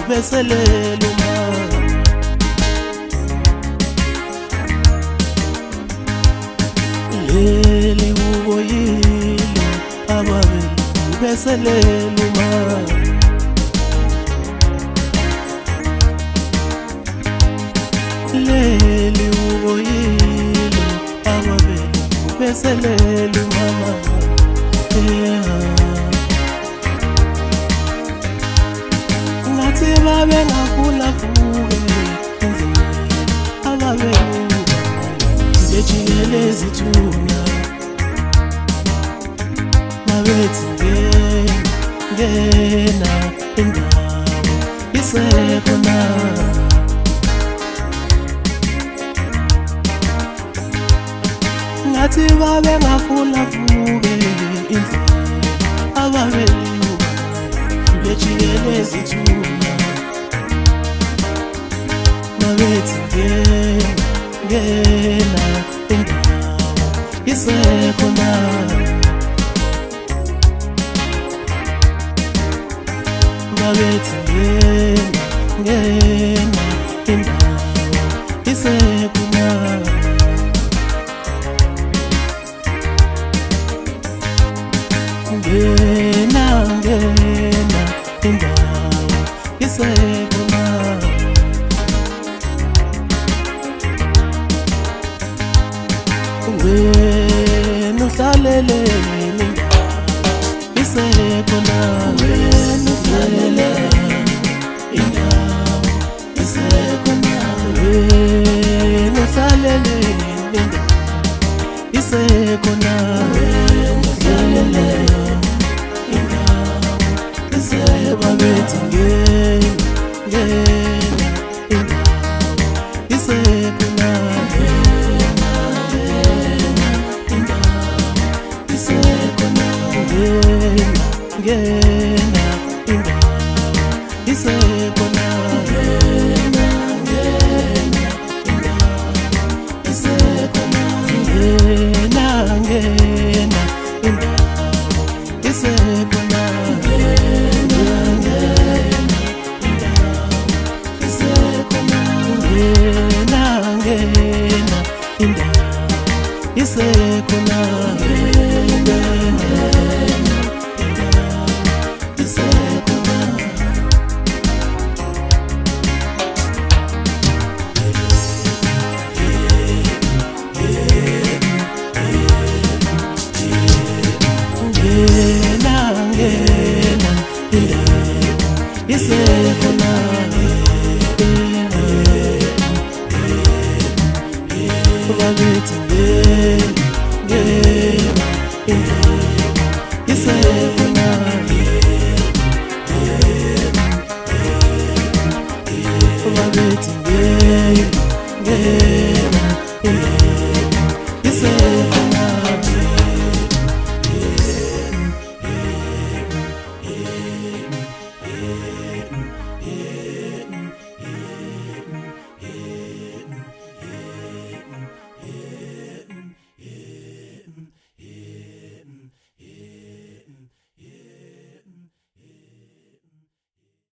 beselela uma leli uboyile ababili beselela uma leli uboyile ababili beselela umama ngathi babe ngafula fuke ababe bejikele zithuna mabethi ngena indawo isekhona ngathi babe ngafula fuke ababe bejikele zithuna mabethi ngena indawo isekhona mabethi ngena indawo isekhona ngena indawo isekhona wena uhlalele indawo isekhona wena uhlalele indawo isekhona wena uhlalele indawo isekhona wena uhlalele indawo isekhona bethi ngena indawo isekhona ngena indawo isekhona